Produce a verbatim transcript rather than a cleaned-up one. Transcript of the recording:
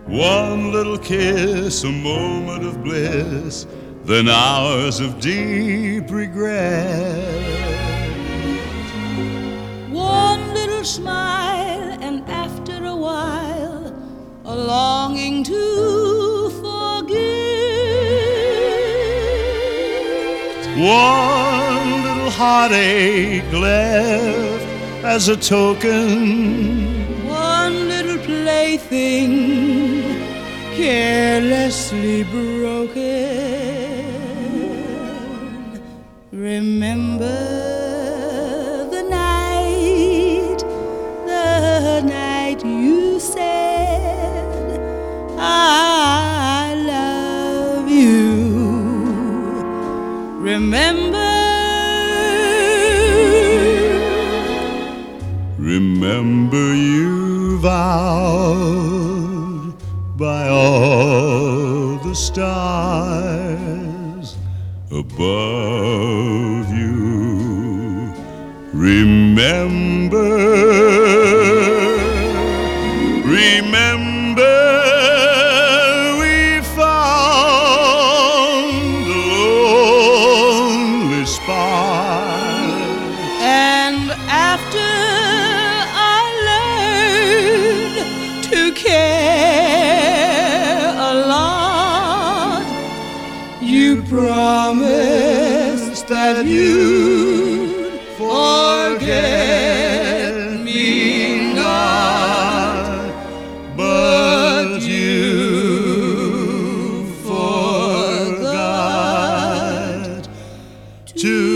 One little kiss, a moment of bliss, then hours of deep regret. One little smile, and after a while, a longing to forget. One little heartache left as a token. One little plaything carelessly broken. Remember the night, the night you said I love you. Remember, remember you vowed by all the stars above you. Remember, remember we found a lonely spot. and after I learned to care a lot, you promised that you'd forget me not, but you forgot to